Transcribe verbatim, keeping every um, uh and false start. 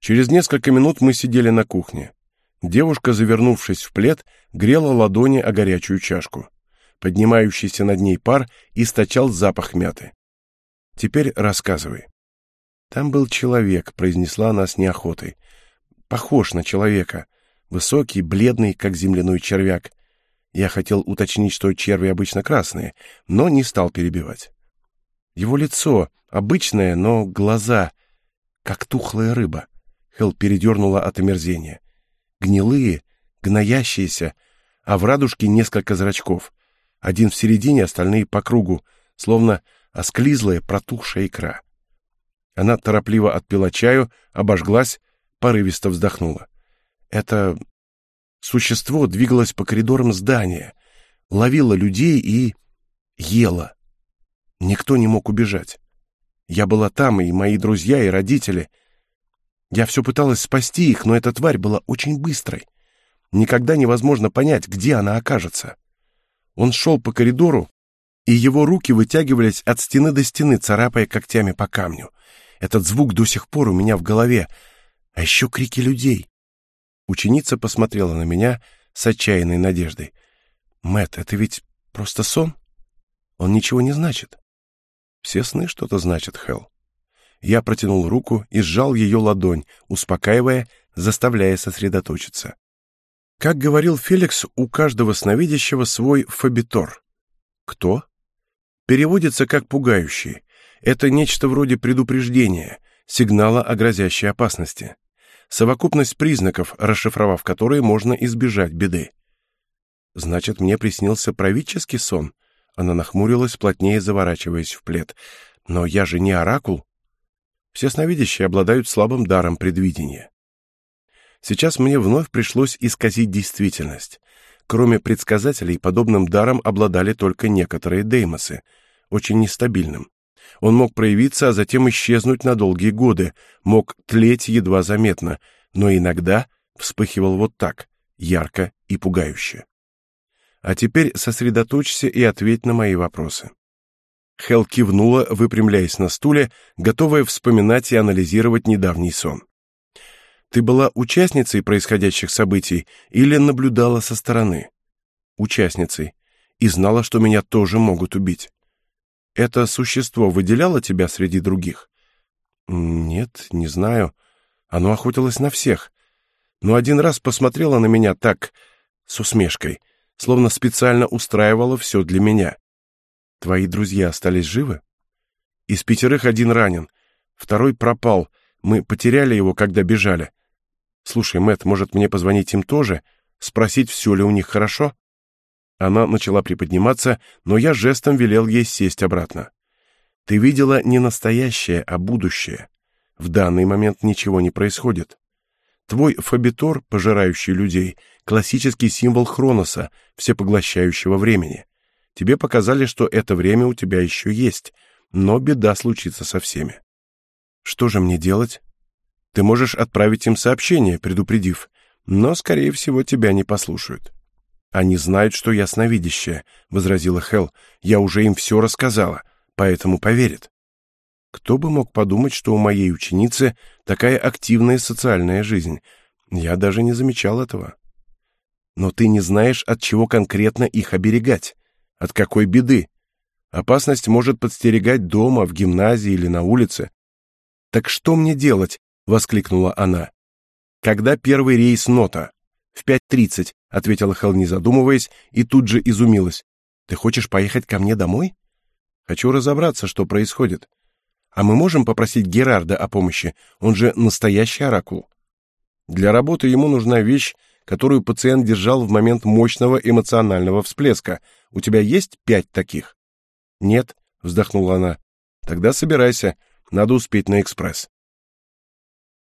Через несколько минут мы сидели на кухне. Девушка, завернувшись в плед, грела ладони о горячую чашку. Поднимающийся над ней пар источал запах мяты. «Теперь рассказывай». «Там был человек», — произнесла она с неохотой. «Похож на человека. Высокий, бледный, как земляной червяк. Я хотел уточнить, что черви обычно красные, но не стал перебивать. Его лицо обычное, но глаза, как тухлая рыба». Хелл передернула от омерзения. «Гнилые, гноящиеся, а в радужке несколько зрачков. Один в середине, остальные по кругу, словно осклизлая протухшая икра». Она торопливо отпила чаю, обожглась, порывисто вздохнула. Это существо двигалось по коридорам здания, ловило людей и ело. Никто не мог убежать. Я была там, и мои друзья, и родители. Я все пыталась спасти их, но эта тварь была очень быстрой. Никогда невозможно понять, где она окажется. Он шел по коридору, и его руки вытягивались от стены до стены, царапая когтями по камню. Этот звук до сих пор у меня в голове. А еще крики людей. Ученица посмотрела на меня с отчаянной надеждой. «Мэтт, это ведь просто сон? Он ничего не значит». «Все сны что-то значат, Хелл». Я протянул руку и сжал ее ладонь, успокаивая, заставляя сосредоточиться. Как говорил Феликс, у каждого сновидящего свой фобитор. Кто? Переводится как «пугающий». Это нечто вроде предупреждения, сигнала о грозящей опасности. Совокупность признаков, расшифровав которые, можно избежать беды. Значит, мне приснился правительский сон? Она нахмурилась, плотнее заворачиваясь в плед. Но я же не оракул. Все сновидящие обладают слабым даром предвидения. Сейчас мне вновь пришлось исказить действительность. Кроме предсказателей, подобным даром обладали только некоторые деймосы, очень нестабильным. Он мог проявиться, а затем исчезнуть на долгие годы, мог тлеть едва заметно, но иногда вспыхивал вот так, ярко и пугающе. А теперь сосредоточься и ответь на мои вопросы. Хелл кивнула, выпрямляясь на стуле, готовая вспоминать и анализировать недавний сон. Ты была участницей происходящих событий или наблюдала со стороны? Участницей. И знала, что меня тоже могут убить. Это существо выделяло тебя среди других? Нет, не знаю. Оно охотилось на всех. Но один раз посмотрело на меня так, с усмешкой, словно специально устраивало все для меня. Твои друзья остались живы? Из пятерых один ранен, второй пропал. Мы потеряли его, когда бежали. Слушай, Мэтт, может, мне позвонить им тоже, спросить, все ли у них хорошо? Она начала приподниматься, но я жестом велел ей сесть обратно. Ты видела не настоящее, а будущее. В данный момент ничего не происходит. Твой фобитор, пожирающий людей, классический символ Хроноса, всепоглощающего времени. Тебе показали, что это время у тебя еще есть, но беда случится со всеми. Что же мне делать? Ты можешь отправить им сообщение, предупредив, но, скорее всего, тебя не послушают. Они знают, что я сновидящая, — возразила Хелл. Я уже им все рассказала, поэтому поверят. Кто бы мог подумать, что у моей ученицы такая активная социальная жизнь? Я даже не замечал этого. Но ты не знаешь, от чего конкретно их оберегать. От какой беды? Опасность может подстерегать дома, в гимназии или на улице. «Так что мне делать?» — воскликнула она. «Когда первый рейс Нота?» «В пять тридцать», — ответила Хелл, не задумываясь, и тут же изумилась. «Ты хочешь поехать ко мне домой?» «Хочу разобраться, что происходит. А мы можем попросить Герарда о помощи? Он же настоящий оракул». Для работы ему нужна вещь, которую пациент держал в момент мощного эмоционального всплеска. У тебя есть пять таких? Нет, вздохнула она. Тогда собирайся, надо успеть на экспресс.